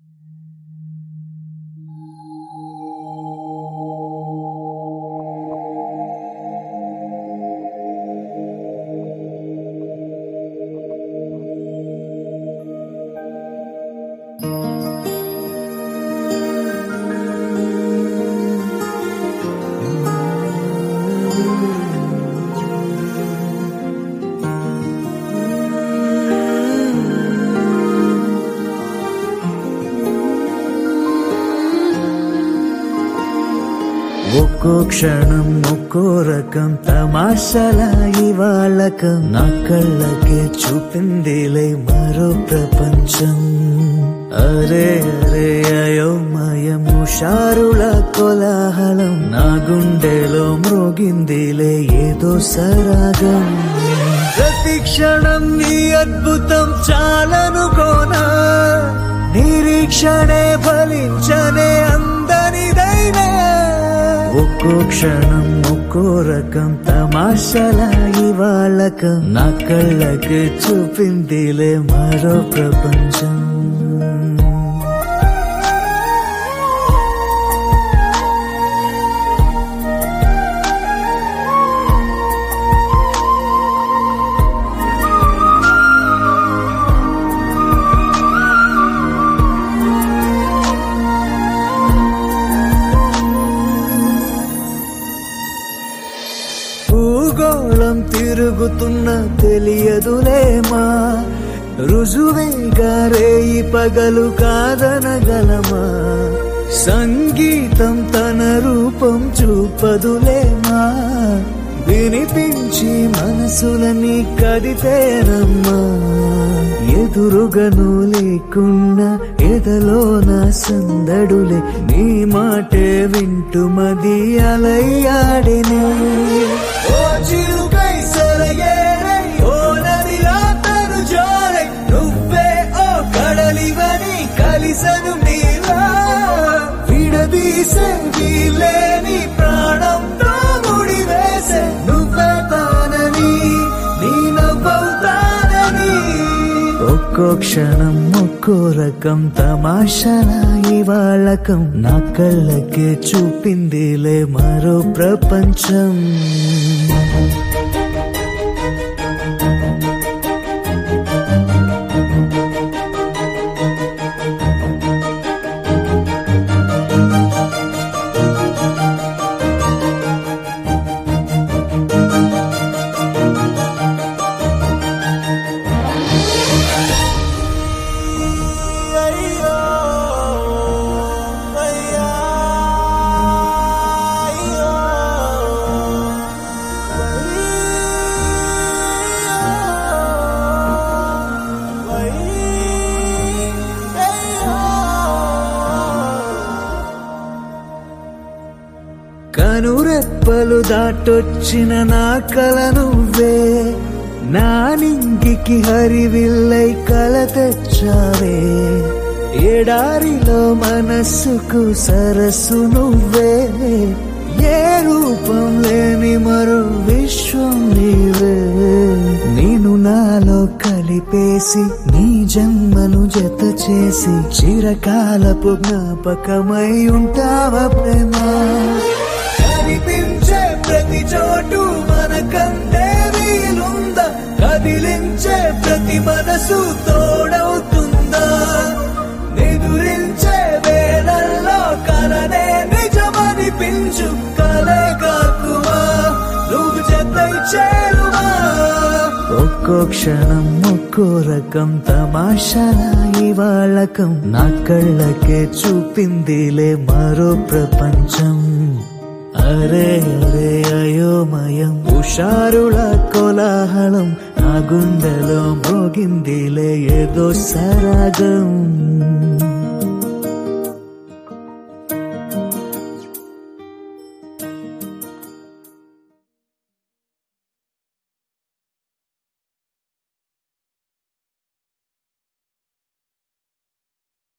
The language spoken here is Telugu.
ఒక్కో క్షణం ఒక్కో రకం తమాషాల ఇవాళకం నా కళ్ళకే చూపిందిలే మరో ప్రపంచం. అరే అరే అయోమయం హుషారుల కోలాహలం నా గుండెలో మ్రోగిందిలే ఏదో సరాగం. ప్రతి క్షణం నీ అద్భుతం చాలనుకోనా, నిరీక్షణే ఫలించనే అందనిదైనా. ఒక్కో క్షణం ఒక్కో రకం తమాషాల ఇవాళకం నా కళ్ళకి చూపిందిలే మరో ప్రపంచం. భూగోళం తిరుగుతున్న తెలియదులేమా, రుజువేగా రేయి పగలు కాదనగలమా. సంగీతం తన రూపం చూపదులేమా, వినిపించి మనసులని కదితేనమ్మా. ఎదురుగను లేకున్నా ఎదలో నా సందడులే, నీ మాటే వింటుమది అలయ్యాడినే. ఓ చిరుకై సరయేరై ఓ నదిలా తను జారై, నువ్వే ఓ కడలివని కలిసను నీలా. విడదీసే వీలేని ప్రాణంతో ముడివేసే నువ్వే తానని, నీ నవ్వవుతానని. ఒక్కో క్షణం ఒక్కో రకం తమాషాల ఇవాళకం నా కళ్ళకే చూపిందిలే మరో ప్రపంచం. కనురెప్పలు దాటొచ్చిన నా కల నువ్వే, నా నింగికి హరివిల్లై కల తెచ్చావే. ఎడారిలో మనస్సుకు సరస్సు నువ్వే, ఏ రూపం లేని మరో విశ్వం నీవే. నేను నాలో కలిపేసి నీ జన్మను జత చేసి చిరకాలపు జ్ఞాపకమై ఉంటావా ప్రేమ. కనిపించే ప్రతి చోటు మనకంటే వీలుందా, కదిలించే ప్రతి మనసు తోడవుతుందా. నిదురించే వేళల్లో కలనే నిజమనిపించు, కలే కాకుమా నువ్వు జతై చేరువా. ఒక్కో క్షణం ఒక్కో రకం తమాషాల ఇవాళకం నా కళ్ళకే చూపిందిలే మరో ప్రపంచం. అరే అరే అయోమయం హుషారుల కోలాహలం నా గుండెలో మోగిందిలే ఏదో సరాగం.